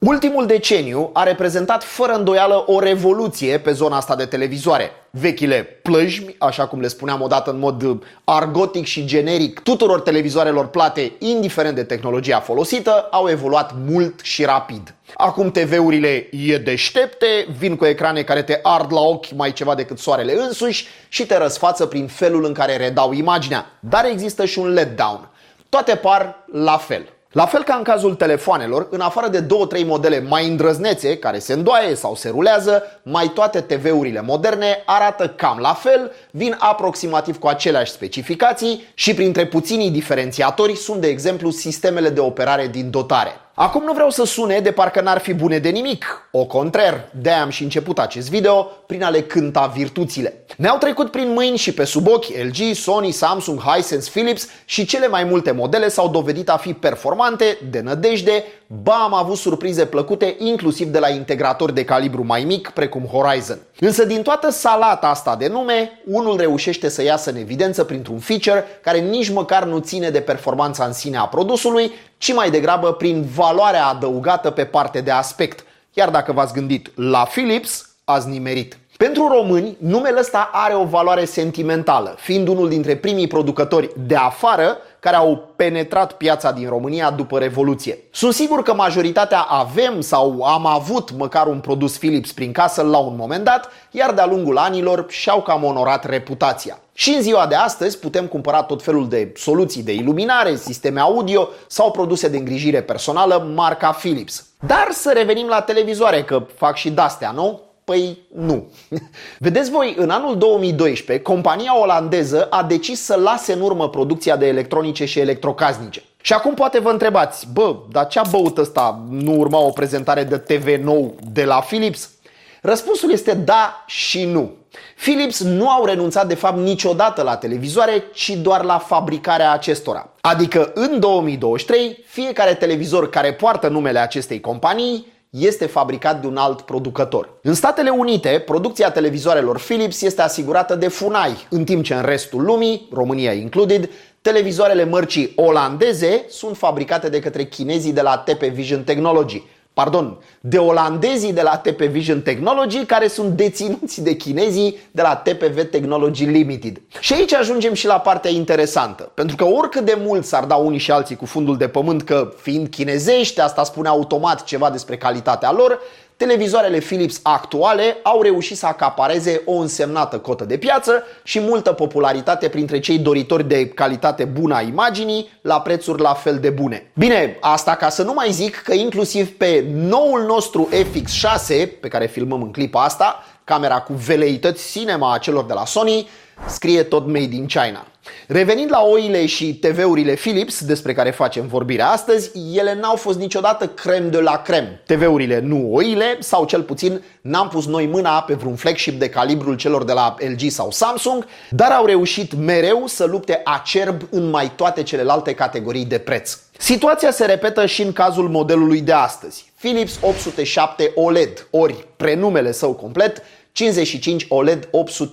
Ultimul deceniu a reprezentat fără îndoială o revoluție pe zona asta de televizoare. Vechile plăjmi, așa cum le spuneam odată în mod argotic și generic tuturor televizoarelor plate, indiferent de tehnologia folosită, au evoluat mult și rapid. Acum TV-urile e deștepte, vin cu ecrane care te ard la ochi mai ceva decât soarele însuși și te răsfață prin felul în care redau imaginea. Dar există și un letdown. Toate par la fel. La fel ca în cazul telefoanelor, în afară de 2-3 modele mai îndrăznețe, care se îndoaie sau se rulează, mai toate TV-urile moderne arată cam la fel, vin aproximativ cu aceleași specificații și printre puținii diferențiatori sunt, de exemplu, sistemele de operare din dotare. Acum nu vreau să sune de parcă n-ar fi bune de nimic. Au contrar, de-aia am și început acest video prin a le cânta virtuțile. Ne-au trecut prin mâini și pe sub ochi LG, Sony, Samsung, Hisense, Philips și cele mai multe modele s-au dovedit a fi performante, de nădejde, ba am avut surprize plăcute inclusiv de la integratori de calibru mai mic precum Horizon. Însă din toată salata asta de nume, unul reușește să iasă în evidență printr-un feature care nici măcar nu ține de performanța în sine a produsului, ci mai degrabă prin valoarea adăugată pe parte de aspect. Iar dacă v-ați gândit la Philips, ați nimerit. Pentru români, numele ăsta are o valoare sentimentală, fiind unul dintre primii producători de afară care au penetrat piața din România după Revoluție. Sunt sigur că majoritatea avem sau am avut măcar un produs Philips prin casă la un moment dat, iar de-a lungul anilor și-au cam onorat reputația. Și în ziua de astăzi putem cumpăra tot felul de soluții de iluminare, sisteme audio sau produse de îngrijire personală marca Philips. Dar să revenim la televizoare, că fac și de-astea, nu? Păi nu. Vedeți voi, în anul 2012, compania olandeză a decis să lase în urmă producția de electronice și electrocasnice. Și acum poate vă întrebați, dar ce-a băut ăsta? Nu urma o prezentare de TV nou de la Philips? Răspunsul este da și nu. Philips nu au renunțat de fapt niciodată la televizoare, ci doar la fabricarea acestora. Adică în 2023, fiecare televizor care poartă numele acestei companii este fabricat de un alt producător. În Statele Unite, producția televizoarelor Philips este asigurată de Funai, în timp ce în restul lumii, România included, televizoarele mărcii olandeze sunt fabricate de către chinezii de la TP Vision Technology. De olandezii de la TP Vision Technology, care sunt deținuți de chinezii de la TPV Technology Limited. Și aici ajungem și la partea interesantă, pentru că oricât de mult s-ar da unii și alții cu fundul de pământ că, fiind chinezești, asta spune automat ceva despre calitatea lor, televizoarele Philips actuale au reușit să acapareze o însemnată cotă de piață și multă popularitate printre cei doritori de calitate bună a imaginii la prețuri la fel de bune. Bine, asta ca să nu mai zic că inclusiv pe noul nostru FX6, pe care filmăm în clipa asta, camera cu veleități cinema a celor de la Sony, scrie tot Made in China. Revenind la oile și TV-urile Philips, despre care facem vorbirea astăzi, ele n-au fost niciodată creme de la creme. TV-urile, nu oile, sau cel puțin n-am pus noi mâna pe vreun flagship de calibrul celor de la LG sau Samsung, dar au reușit mereu să lupte acerb în mai toate celelalte categorii de preț. Situația se repetă și în cazul modelului de astăzi, Philips 807 OLED, ori prenumele său complet, 55 OLED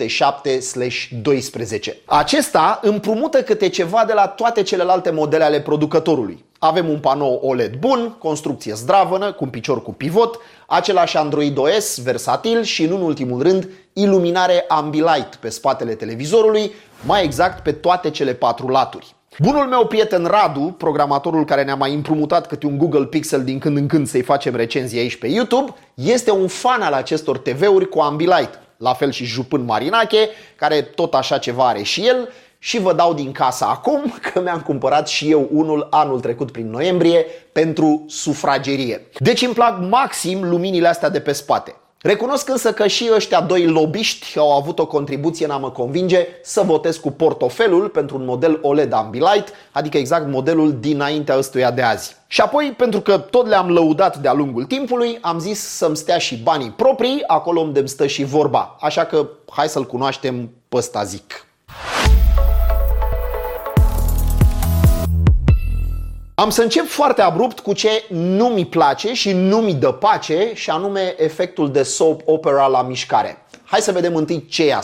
807/12. Acesta împrumută câte ceva de la toate celelalte modele ale producătorului. Avem un panou OLED bun, construcție zdravănă, cu un picior cu pivot, același Android OS versatil și, în ultimul rând, iluminare Ambilight pe spatele televizorului, mai exact pe toate cele 4 laturi. Bunul meu prieten Radu, programatorul care ne-a mai împrumutat câte un Google Pixel din când în când să-i facem recenzii aici pe YouTube, este un fan al acestor TV-uri cu Ambilight. La fel și Jupân Marinache, care tot așa ceva are și el, și vă dau din casă acum că mi-am cumpărat și eu unul anul trecut prin noiembrie pentru sufragerie. Deci îmi plac maxim luminile astea de pe spate. Recunosc însă că și ăștia doi lobiști au avut o contribuție în a mă convinge să votez cu portofelul pentru un model OLED Ambilight, adică exact modelul dinaintea ăstuia de azi. Și apoi, pentru că tot le-am lăudat de-a lungul timpului, am zis să-mi stea și banii proprii acolo unde îmi stă și vorba. Așa că hai să-l cunoaștem pe ăsta, zic. Am să încep foarte abrupt cu ce nu mi place și nu mi dă pace, și anume efectul de soap opera la mișcare. Hai să vedem întâi ce e asta.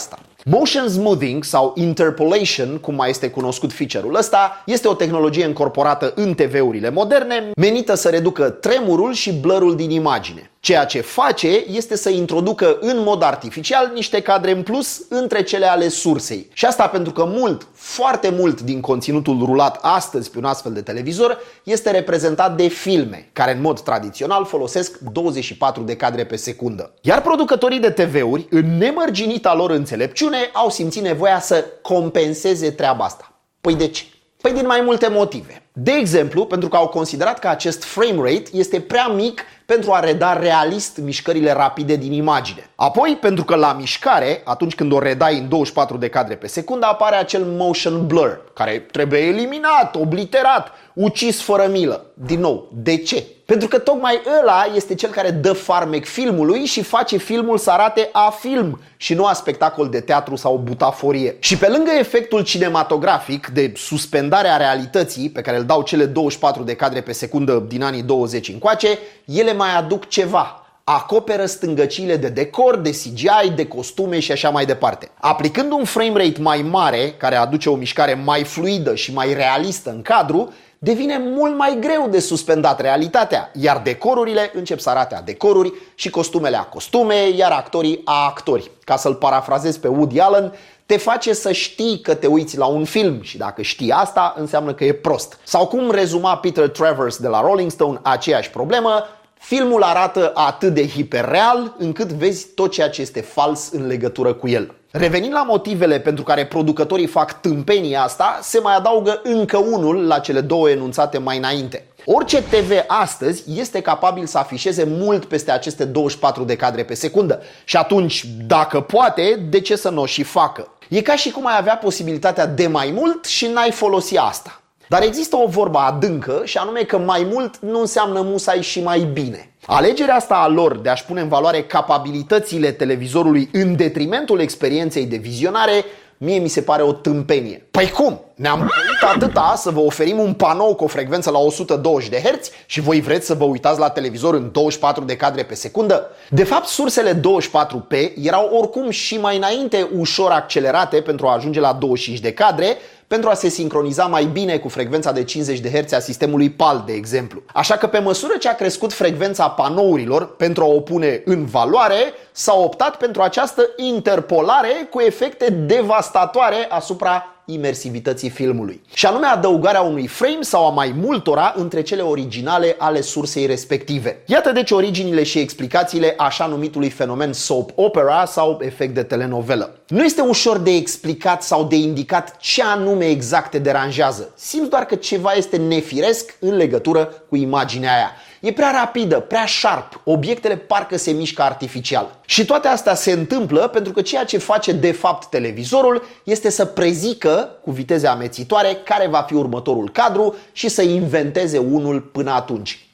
Motion smoothing sau interpolation, cum mai este cunoscut feature-ul ăsta, este o tehnologie încorporată în TV-urile moderne, menită să reducă tremurul și blurul din imagine. Ceea ce face este să introducă în mod artificial niște cadre în plus între cele ale sursei. Și asta pentru că foarte mult din conținutul rulat astăzi pe un astfel de televizor este reprezentat de filme, care în mod tradițional folosesc 24 de cadre pe secundă. Iar producătorii de TV-uri, în nemărginita lor înțelepciune, au simțit nevoia să compenseze treaba asta. Păi de ce? Păi din mai multe motive. De exemplu, pentru că au considerat că acest frame rate este prea mic pentru a reda realist mișcările rapide din imagine. Apoi, pentru că la mișcare, atunci când o redai în 24 de cadre pe secundă, apare acel motion blur, care trebuie eliminat, obliterat, ucis fără milă. Din nou, de ce? Pentru că tocmai ăla este cel care dă farmec filmului și face filmul să arate a film și nu a spectacol de teatru sau butaforie. Și pe lângă efectul cinematografic de suspendare a realității pe care îl dau cele 24 de cadre pe secundă din anii 20 încoace, ele mai aduc ceva. Acoperă stângăciile de decor, de CGI, de costume și așa mai departe. Aplicând un frame rate mai mare, care aduce o mișcare mai fluidă și mai realistă în cadru, devine mult mai greu de suspendat realitatea, iar decorurile încep să arate a decoruri și costumele a costume, iar actorii a actori. Ca să-l parafrazez pe Woody Allen, te face să știi că te uiți la un film și dacă știi asta, înseamnă că e prost. Sau cum rezuma Peter Travers de la Rolling Stone aceeași problemă, filmul arată atât de hiperreal încât vezi tot ceea ce este fals în legătură cu el. Revenind la motivele pentru care producătorii fac tâmpenia asta, se mai adaugă încă unul la cele două enunțate mai înainte. Orice TV astăzi este capabil să afișeze mult peste aceste 24 de cadre pe secundă și atunci, dacă poate, de ce să nu o și facă? E ca și cum ai avea posibilitatea de mai mult și n-ai folosi asta. Dar există o vorbă adâncă și anume că mai mult nu înseamnă musai și mai bine. Alegerea asta a lor de a-și pune în valoare capabilitățile televizorului în detrimentul experienței de vizionare, mie mi se pare o tâmpenie. Păi cum? Ne-am gândit atâta să vă oferim un panou cu o frecvență la 120 de Hz și voi vreți să vă uitați la televizor în 24 de cadre pe secundă? De fapt, sursele 24p erau oricum și mai înainte ușor accelerate pentru a ajunge la 25 de cadre, pentru a se sincroniza mai bine cu frecvența de 50 de Hz a sistemului PAL, de exemplu. Așa că pe măsură ce a crescut frecvența panourilor pentru a o pune în valoare, s-a optat pentru această interpolare cu efecte devastatoare asupra imersivității filmului. Și anume adăugarea unui frame sau a mai multora între cele originale ale sursei respective. Iată deci originile și explicațiile așa numitului fenomen soap opera sau efect de telenovelă. Nu este ușor de explicat sau de indicat ce anume exact te deranjează. Simți doar că ceva este nefiresc în legătură cu imaginea aia. E prea rapidă, prea sharp, obiectele parcă se mișcă artificial. Și toate astea se întâmplă pentru că ceea ce face de fapt televizorul este să prezică cu viteze amețitoare care va fi următorul cadru și să inventeze unul până atunci.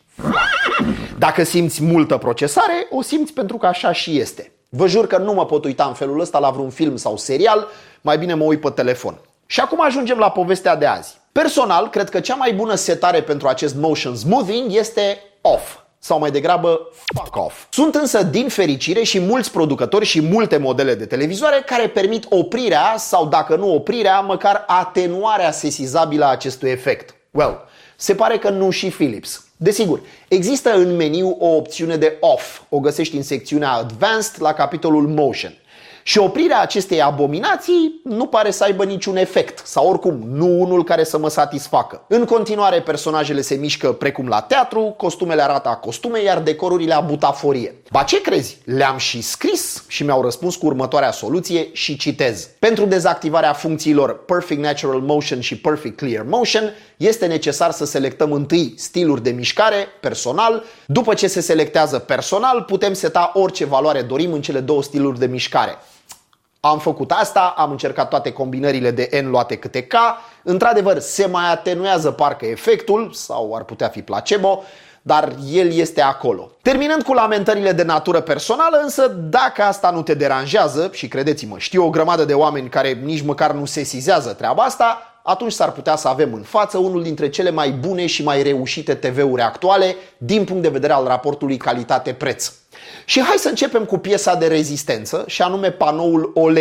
Dacă simți multă procesare, o simți pentru că așa și este. Vă jur că nu mă pot uita în felul ăsta la vreun film sau serial, mai bine mă uit pe telefon. Și acum ajungem la povestea de azi. Personal, cred că cea mai bună setare pentru acest motion smoothing este off, sau mai degrabă fuck off. Sunt însă, din fericire, și mulți producători și multe modele de televizoare care permit oprirea sau, dacă nu oprirea, măcar atenuarea sesizabilă a acestui efect. Well, se pare că nu și Philips. Desigur, există în meniu o opțiune de off, o găsești în secțiunea Advanced la capitolul Motion. Și oprirea acestei abominații nu pare să aibă niciun efect, sau oricum nu unul care să mă satisfacă. În continuare, personajele se mișcă precum la teatru, costumele arată a costume, iar decorurile a butaforie. Ba ce crezi? Le-am și scris și mi-au răspuns cu următoarea soluție și citez. Pentru dezactivarea funcțiilor Perfect Natural Motion și Perfect Clear Motion, este necesar să selectăm întâi stiluri de mișcare, personal. După ce se selectează personal, putem seta orice valoare dorim în cele două stiluri de mișcare. Am făcut asta, am încercat toate combinările de N luate câte K. Într-adevăr, se mai atenuează parcă efectul, sau ar putea fi placebo, dar el este acolo. Terminând cu lamentările de natură personală, însă dacă asta nu te deranjează, și credeți-mă, știu o grămadă de oameni care nici măcar nu sesizează treaba asta, atunci s-ar putea să avem în față unul dintre cele mai bune și mai reușite TV-uri actuale din punct de vedere al raportului calitate-preț. Și hai să începem cu piesa de rezistență, și anume panoul OLED.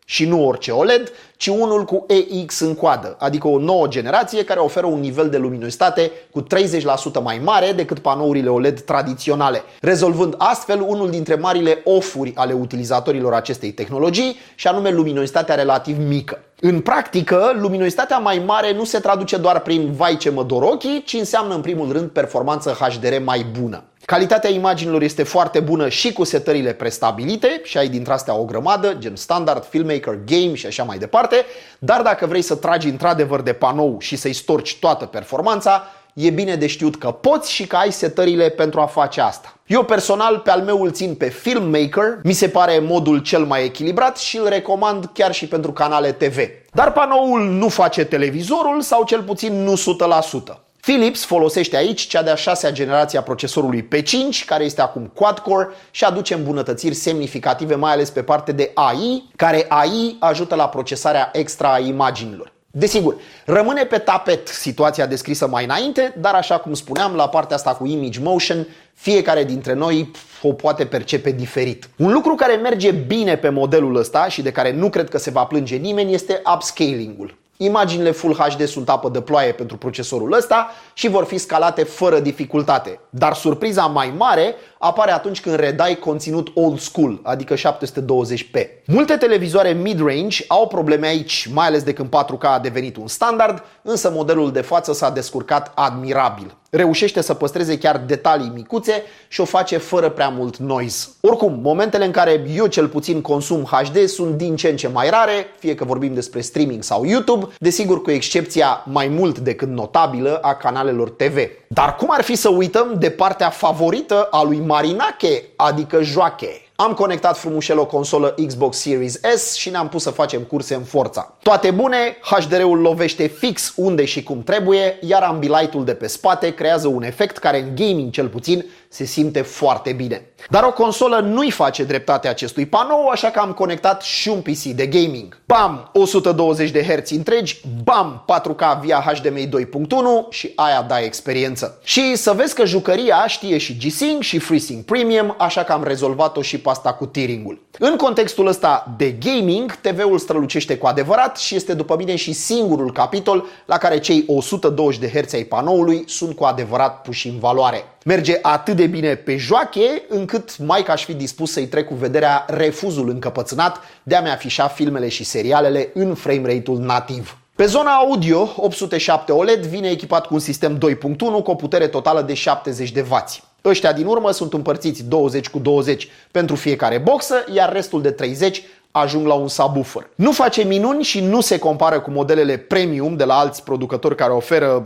Și nu orice OLED, ci unul cu EX în coadă, adică o nouă generație care oferă un nivel de luminositate cu 30% mai mare decât panourile OLED tradiționale, rezolvând astfel unul dintre marile off-uri ale utilizatorilor acestei tehnologii, și anume luminositatea relativ mică. În practică, luminositatea mai mare nu se traduce doar prin vai ce mă dor ochii, ci înseamnă în primul rând performanță HDR mai bună. Calitatea imaginilor este foarte bună și cu setările prestabilite, și ai dintre astea o grămadă, gen standard, filmmaker, game și așa mai departe, dar dacă vrei să tragi într-adevăr de panou și să-i storci toată performanța, e bine de știut că poți și că ai setările pentru a face asta. Eu personal pe al meu îl țin pe Filmmaker, mi se pare modul cel mai echilibrat și îl recomand chiar și pentru canale TV. Dar panoul nu face televizorul, sau cel puțin nu 100%. Philips folosește aici cea de-a 6-a generație a procesorului P5, care este acum quad-core și aduce îmbunătățiri semnificative, mai ales pe partea de AI, care AI ajută la procesarea extra a imaginilor. Desigur, rămâne pe tapet situația descrisă mai înainte, dar așa cum spuneam, la partea asta cu image motion, fiecare dintre noi o poate percepe diferit. Un lucru care merge bine pe modelul ăsta și de care nu cred că se va plânge nimeni este upscaling-ul. Imaginile Full HD sunt apă de ploaie pentru procesorul ăsta și vor fi scalate fără dificultate. Dar surpriza mai mare apare atunci când redai conținut old school, adică 720p. Multe televizoare mid-range au probleme aici, mai ales de când 4K a devenit un standard, însă modelul de față s-a descurcat admirabil. Reușește să păstreze chiar detalii micuțe și o face fără prea mult noise. Oricum, momentele în care eu cel puțin consum HD sunt din ce în ce mai rare, fie că vorbim despre streaming sau YouTube, desigur cu excepția mai mult decât notabilă a canalelor TV. Dar cum ar fi să uităm de partea favorită a lui Marinache, adică joache? Am conectat frumușel o consolă Xbox Series S și ne-am pus să facem curse în Forza. Toate bune, HDR-ul lovește fix unde și cum trebuie, iar ambilight-ul de pe spate creează un efect care în gaming cel puțin se simte foarte bine. Dar o consolă nu-i face dreptate acestui panou, așa că am conectat și un PC de gaming. Bam! 120 de Hz întregi, bam! 4K via HDMI 2.1 și aia da experiență. Și să vezi că jucăria știe și G-Sync și FreeSync Premium, așa că am rezolvat-o și pe asta cu tearing-ul. În contextul ăsta de gaming, TV-ul strălucește cu adevărat și este după mine și singurul capitol la care cei 120 de Hz ai panoului sunt cu adevărat puși în valoare. Merge atât de bine pe joache, încât mai că aș fi dispus să-i trec cu vederea refuzul încăpățânat de a-mi afișa filmele și serialele în frame rate-ul nativ. Pe zona audio, 807 OLED vine echipat cu un sistem 2.1 cu o putere totală de 70 de W. Ăștia din urmă sunt împărțiți 20 cu 20 pentru fiecare boxă, iar restul de 30 ajung la un subwoofer. Nu face minuni și nu se compară cu modelele premium de la alți producători care oferă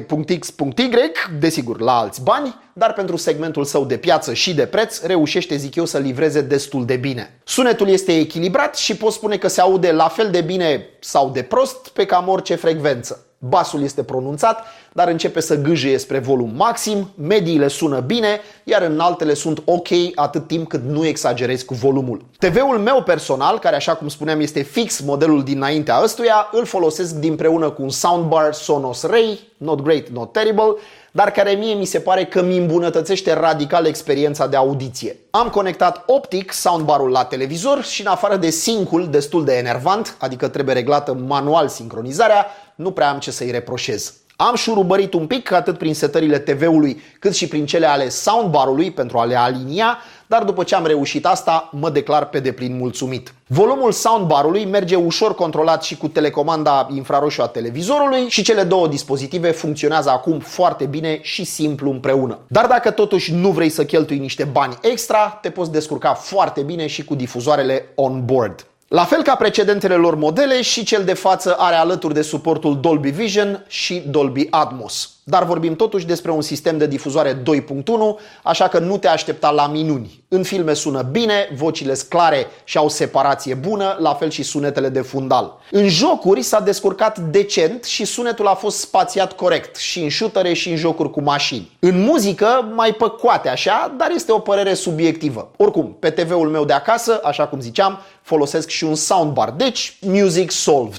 7.x.y, desigur la alți bani, dar pentru segmentul său de piață și de preț reușește, zic eu, să livreze destul de bine. Sunetul este echilibrat și pot spune că se aude la fel de bine sau de prost pe cam orice frecvență. Basul este pronunțat, dar începe să gâjâie spre volum maxim, mediile sună bine, iar înaltele sunt ok atât timp cât nu exagerezi cu volumul. TV-ul meu personal, care așa cum spuneam este fix modelul dinaintea ăstuia, îl folosesc dinpreună cu un soundbar Sonos Ray, not great, not terrible, dar care mie mi se pare că mi îmbunătățește radical experiența de audiție. Am conectat optic soundbarul la televizor și în afară de sync-ul destul de enervant, adică trebuie reglată manual sincronizarea, nu prea am ce să-i reproșez. Am șurubărit un pic atât prin setările TV-ului cât și prin cele ale soundbarului pentru a le alinia, dar după ce am reușit asta, mă declar pe deplin mulțumit. Volumul soundbarului merge ușor controlat și cu telecomanda infraroșu a televizorului și cele două dispozitive funcționează acum foarte bine și simplu împreună. Dar dacă totuși nu vrei să cheltui niște bani extra, te poți descurca foarte bine și cu difuzoarele on-board. La fel ca precedentele lor modele, și cel de față are alături de suportul Dolby Vision și Dolby Atmos. Dar vorbim totuși despre un sistem de difuzoare 2.1, așa că nu te aștepta la minuni. În filme sună bine, vocile sunt clare și au separație bună, la fel și sunetele de fundal. În jocuri s-a descurcat decent și sunetul a fost spațiat corect, și în shootere și în jocuri cu mașini. În muzică mai păcoate așa, dar este o părere subiectivă. Oricum, pe TV-ul meu de acasă, așa cum ziceam, folosesc și un soundbar, deci music solved.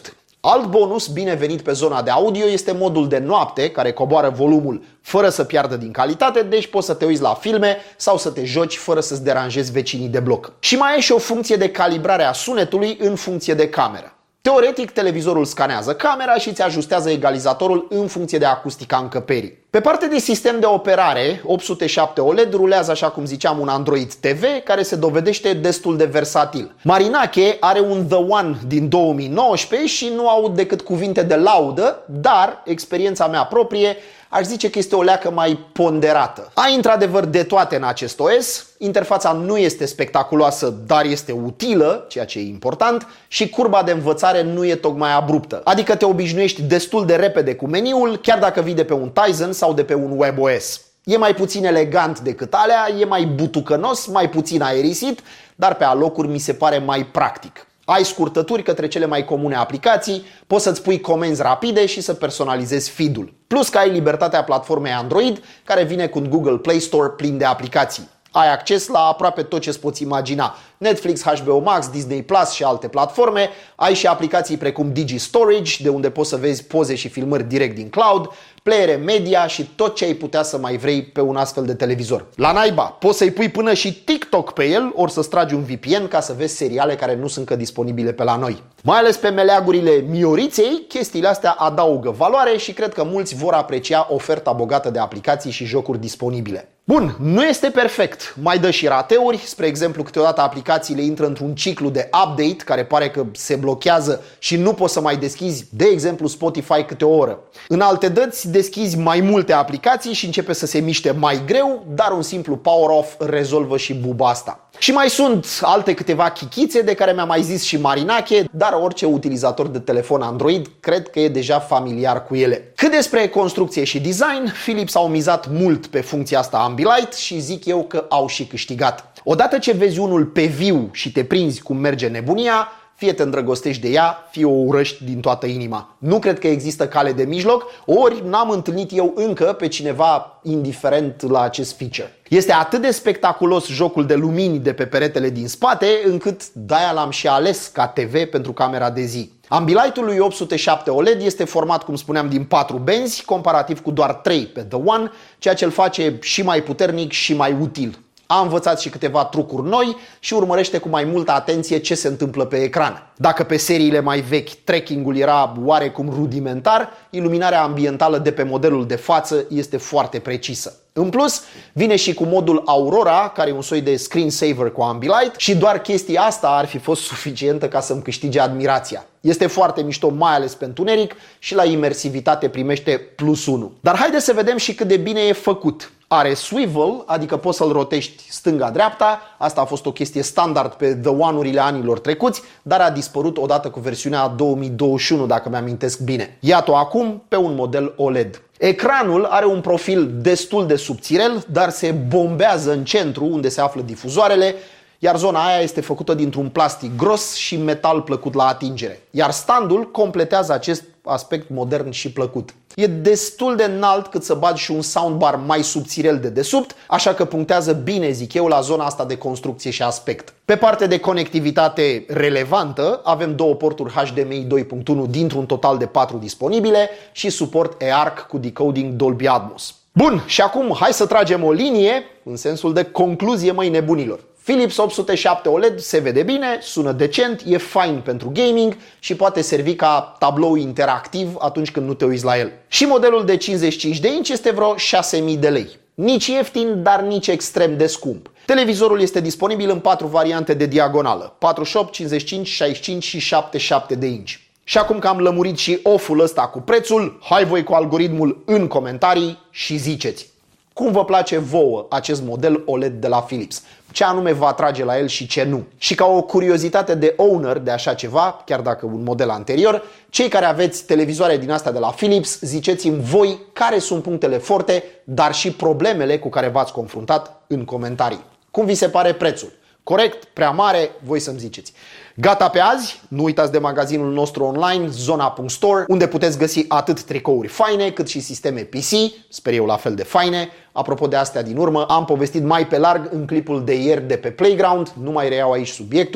Alt bonus binevenit pe zona de audio este modul de noapte, care coboară volumul fără să piardă din calitate, deci poți să te uiți la filme sau să te joci fără să-ți deranjezi vecinii de bloc. Și mai e și o funcție de calibrare a sunetului în funcție de cameră. Teoretic, televizorul scanează camera și îți ajustează egalizatorul în funcție de acustica încăperii. Pe partea de sistem de operare, 807 OLED rulează, așa cum ziceam, un Android TV care se dovedește destul de versatil. Marinache are un The One din 2019 și nu aud decât cuvinte de laudă, dar experiența mea proprie aș zice că este o leacă mai ponderată. Ai într-adevăr de toate în acest OS, interfața nu este spectaculoasă, dar este utilă, ceea ce e important, și curba de învățare nu e tocmai abruptă. Adică te obișnuiești destul de repede cu meniul, chiar dacă vii de pe un Tizen sau de pe un WebOS. E mai puțin elegant decât alea, e mai butucănos, mai puțin aerisit, dar pe alocuri mi se pare mai practic. Ai scurtături către cele mai comune aplicații, poți să-ți pui comenzi rapide și să personalizezi feed-ul. Plus că ai libertatea platformei Android, care vine cu un Google Play Store plin de aplicații. Ai acces la aproape tot ce-ți poți imagina. Netflix, HBO Max, Disney Plus și alte platforme. Ai și aplicații precum Digi Storage, de unde poți să vezi poze și filmări direct din cloud, playere media și tot ce ai putea să mai vrei pe un astfel de televizor. La naiba, poți să-i pui până și TikTok pe el, ori să-ți tragi un VPN ca să vezi seriale care nu sunt încă disponibile pe la noi. Mai ales pe meleagurile Mioriței, chestiile astea adaugă valoare și cred că mulți vor aprecia oferta bogată de aplicații și jocuri disponibile. Bun, nu este perfect. Mai dă și rateuri, spre exemplu, câteodată aplicațiile intră într-un ciclu de update care pare că se blochează și nu poți să mai deschizi, de exemplu, Spotify câte o oră. În alte dăți deschizi mai multe aplicații și începe să se miște mai greu, dar un simplu power off rezolvă și buba asta. Și mai sunt alte câteva chichițe de care mi-a mai zis și Marinache, dar orice utilizator de telefon Android cred că e deja familiar cu ele. Cât despre construcție și design, Philips au mizat mult pe funcția asta Ambilight și zic eu că au și câștigat. Odată ce vezi unul pe viu și te prinzi cum merge nebunia, fie te îndrăgostești de ea, fie o urăști din toată inima. Nu cred că există cale de mijloc, ori n-am întâlnit eu încă pe cineva indiferent la acest feature. Este atât de spectaculos jocul de lumini de pe peretele din spate, încât de-aia l-am și ales ca TV pentru camera de zi. Ambilight-ul lui 807 OLED este format, cum spuneam, din 4 benzi, comparativ cu doar 3 pe The One, ceea ce îl face și mai puternic și mai util. A învățat și câteva trucuri noi și urmărește cu mai multă atenție ce se întâmplă pe ecran. Dacă pe seriile mai vechi tracking-ul era oarecum rudimentar, iluminarea ambientală de pe modelul de față este foarte precisă. În plus, vine și cu modul Aurora, care e un soi de screensaver cu Ambilight și doar chestia asta ar fi fost suficientă ca să-mi câștige admirația. Este foarte mișto, mai ales pe întuneric, și la imersivitate primește +1. Dar haideți să vedem și cât de bine e făcut. Are swivel, adică poți să-l rotești stânga-dreapta, asta a fost o chestie standard pe The One-urile anilor trecuți, dar a dispărut odată cu versiunea 2021, dacă mi-amintesc bine. Iată-o acum pe un model OLED. Ecranul are un profil destul de subțirel, dar se bombează în centru, unde se află difuzoarele, iar zona aia este făcută dintr-un plastic gros și metal plăcut la atingere. Iar standul completează acest aspect modern și plăcut. E destul de înalt cât să bagi și un soundbar mai subțirel de desubt, așa că punctează bine, zic eu, la zona asta de construcție și aspect. Pe partea de conectivitate relevantă, avem două porturi HDMI 2.1 dintr-un total de 4 disponibile și suport eARC cu decoding Dolby Atmos. Bun, și acum hai să tragem o linie în sensul de concluzie, măi nebunilor. Philips 807 OLED se vede bine, sună decent, e fain pentru gaming și poate servi ca tablou interactiv atunci când nu te uiți la el. Și modelul de 55 de inci este vreo 6.000 de lei. Nici ieftin, dar nici extrem de scump. Televizorul este disponibil în 4 variante de diagonală: 48, 55, 65 și 77 de inci. Și acum că am lămurit și off-ul ăsta cu prețul, hai voi cu algoritmul în comentarii și ziceți cum vă place vouă acest model OLED de la Philips. Ce anume vă atrage la el și ce nu. Și ca o curiozitate de owner de așa ceva, chiar dacă un model anterior, cei care aveți televizoare din astea de la Philips, ziceți-mi voi care sunt punctele forte, dar și problemele cu care v-ați confruntat în comentarii. Cum vi se pare prețul? Corect? Prea mare? Voi să-mi ziceți. Gata pe azi, nu uitați de magazinul nostru online, zona.store, unde puteți găsi atât tricouri faine, cât și sisteme PC, sper eu la fel de faine. Apropo de astea din urmă, am povestit mai pe larg în clipul de ieri de pe Playground, nu mai reiau aici subiectul.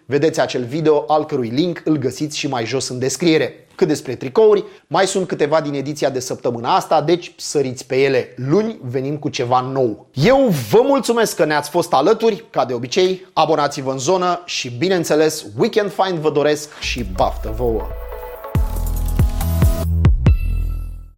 Vedeți acel video al cărui link îl găsiți și mai jos în descriere. Cât despre tricouri, mai sunt câteva din ediția de săptămâna asta, deci săriți pe ele. Luni venim cu ceva nou. Eu vă mulțumesc că ne-ați fost alături, ca de obicei, abonați-vă în zonă și, bineînțeles, Weekend Find vă doresc și baftă vouă!